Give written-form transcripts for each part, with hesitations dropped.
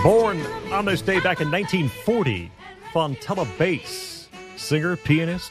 Born on this day back in 1940, Fontella Bass, singer, pianist,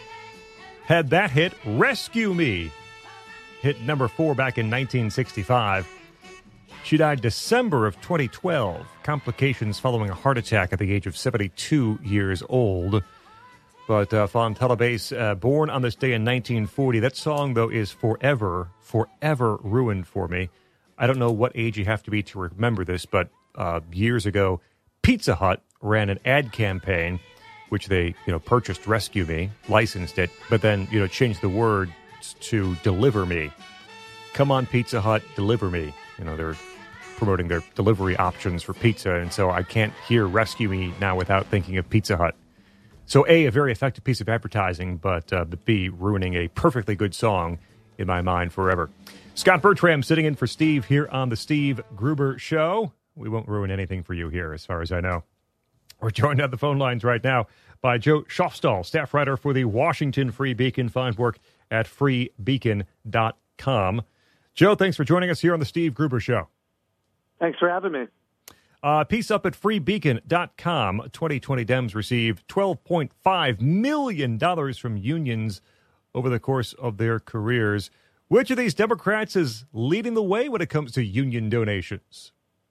had that hit, Rescue Me, hit number 4 back in 1965. She died December of 2012, complications following a heart attack at the age of 72 years old. But Fontella Bass, born on this day in 1940, that song, though, is forever ruined for me. I don't know what age you have to be to remember this, but years ago, Pizza Hut ran an ad campaign, which they, purchased Rescue Me, licensed it, but then, changed the words to Deliver Me. Come on, Pizza Hut, deliver me. They're promoting their delivery options for pizza, and so I can't hear Rescue Me now without thinking of Pizza Hut. So A, a very effective piece of advertising, but B, ruining a perfectly good song in my mind forever. Scott Bertram sitting in for Steve here on the Steve Gruber Show. We won't ruin anything for you here, as far as I know. We're joined on the phone lines right now by Joe Schaufstall, staff writer for the Washington Free Beacon. Find work at freebeacon.com. Joe, thanks for joining us here on the Steve Gruber Show. Thanks for having me. Piece up at freebeacon.com. 2020 Dems received $12.5 million from unions over the course of their careers. Which of these Democrats is leading the way when it comes to union donations?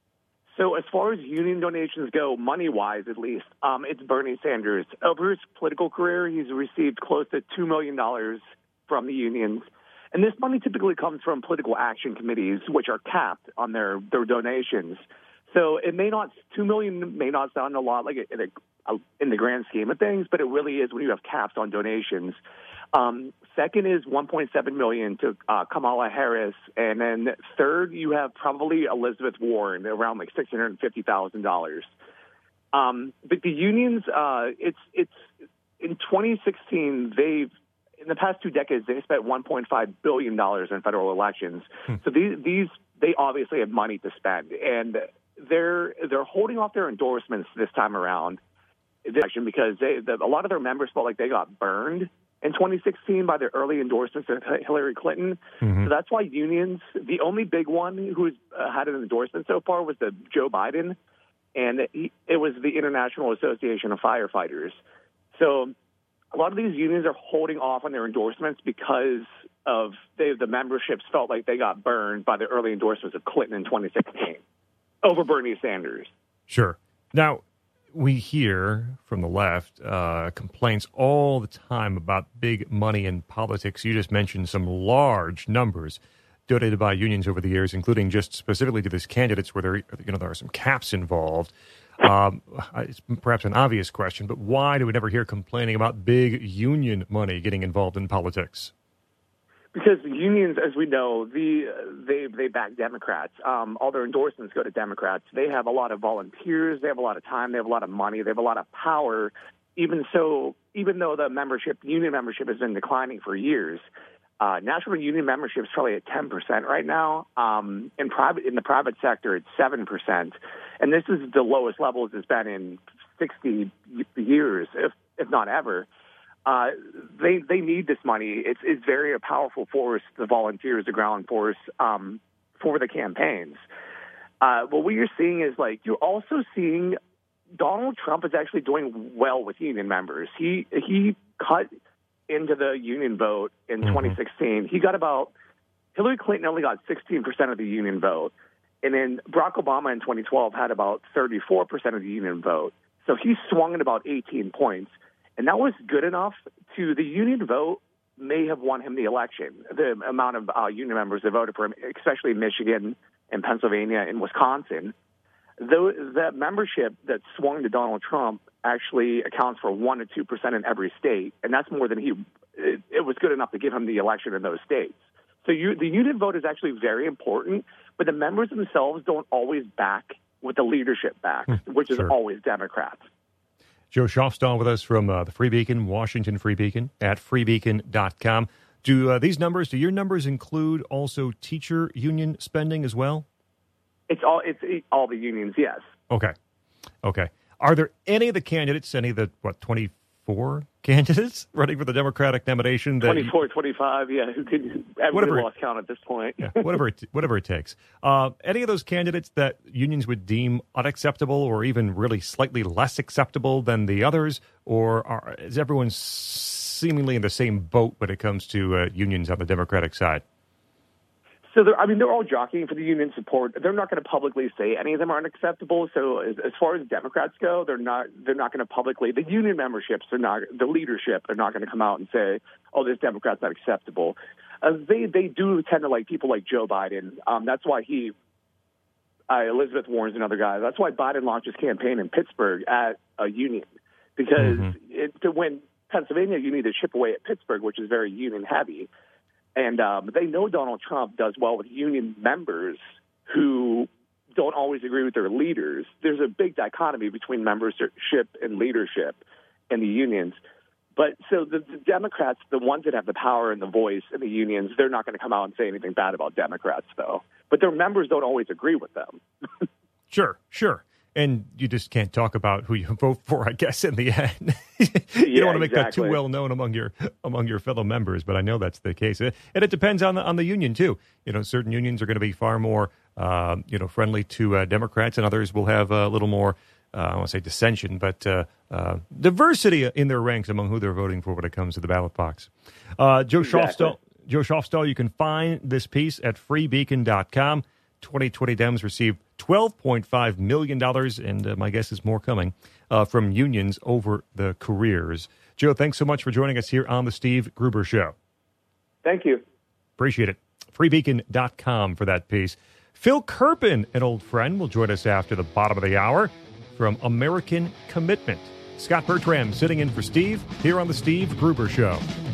So as far as union donations go, money-wise at least, it's Bernie Sanders. Over his political career, he's received close to $2 million from the unions. And this money typically comes from political action committees, which are capped on their donations. So it may not, $2 million may not sound a lot like in the grand scheme of things, but it really is when you have caps on donations. Second is $1.7 million to Kamala Harris, and then third you have probably Elizabeth Warren, around like $650,000. But the unions, it's in 2016 in the past 2 decades they spent $1.5 billion in federal elections. So they obviously have money to spend, and they're holding off their endorsements this time around because a lot of their members felt like they got burned in 2016 by their early endorsements of Hillary Clinton. Mm-hmm. So that's why unions, the only big one who's had an endorsement so far was the Joe Biden, and it was the International Association of Firefighters. So a lot of these unions are holding off on their endorsements because of the memberships felt like they got burned by the early endorsements of Clinton in 2016 over Bernie Sanders. Sure. Now, we hear from the left complaints all the time about big money in politics. You just mentioned some large numbers donated by unions over the years, including just specifically to these candidates where there are some caps involved. It's perhaps an obvious question, but why do we never hear complaining about big union money getting involved in politics? Because the unions, as we know, they back Democrats. All their endorsements go to Democrats. They have a lot of volunteers. They have a lot of time. They have a lot of money. They have a lot of power. Even though the union membership has been declining for years, national union membership is probably at 10% right now. In the private sector, it's 7%, and this is the lowest levels it's been in 60 years, if not ever. They need this money. It's very a powerful force, the volunteers, the ground force, for the campaigns. What you're seeing is you're also seeing Donald Trump is actually doing well with union members. He cut into the union vote in 2016. Hillary Clinton only got 16% of the union vote. And then Barack Obama in 2012 had about 34% of the union vote. So he swung at about 18 points. And that was good enough the union vote may have won him the election. The amount of union members that voted for him, especially in Michigan and Pennsylvania and Wisconsin, the membership that swung to Donald Trump actually accounts for 1 to 2% in every state. And that's more than it was good enough to give him the election in those states. So the union vote is actually very important, but the members themselves don't always back what the leadership backs, which is always Democrats. Joe Schaufstall with us from the Free Beacon, Washington Free Beacon, at freebeacon.com. Do your numbers include also teacher union spending as well? It's all the unions, yes. Okay. Are there any of the candidates, 24 candidates running for the Democratic nomination. 24, 25, yeah. Everybody lost count at this point. Yeah, whatever it takes. Any of those candidates that unions would deem unacceptable or even really slightly less acceptable than the others, or is everyone seemingly in the same boat when it comes to unions on the Democratic side? So, they're all jockeying for the union support. They're not going to publicly say any of them are unacceptable. So, as far as Democrats go, they're not going to publicly. The union memberships are not. The leadership are not going to come out and say, "Oh, this Democrat's not acceptable." They do tend to like people like Joe Biden. That's why Elizabeth Warren's another guy. That's why Biden launched his campaign in Pittsburgh at a union, because to win Pennsylvania, you need to chip away at Pittsburgh, which is very union heavy. And they know Donald Trump does well with union members who don't always agree with their leaders. There's a big dichotomy between membership and leadership in the unions. But so the Democrats, the ones that have the power and the voice in the unions, they're not going to come out and say anything bad about Democrats, though. But their members don't always agree with them. Sure. And you just can't talk about who you vote for, I guess, in the end. You don't want to make that too well known among your fellow members, but I know that's the case. And it depends on the union, too. Certain unions are going to be far more, friendly to Democrats, and others will have a little more, I won't say dissension, but diversity in their ranks among who they're voting for when it comes to the ballot box. Joe Schaufstall, you can find this piece at freebeacon.com. 2020 Dems received $12.5 million, and my guess is more coming from unions over the careers. Joe, thanks so much for joining us here on the Steve Gruber Show. Thank you. Appreciate it. Freebeacon.com for that piece. Phil Kerpen, an old friend, will join us after the bottom of the hour from American Commitment. Scott Bertram sitting in for Steve here on the Steve Gruber Show.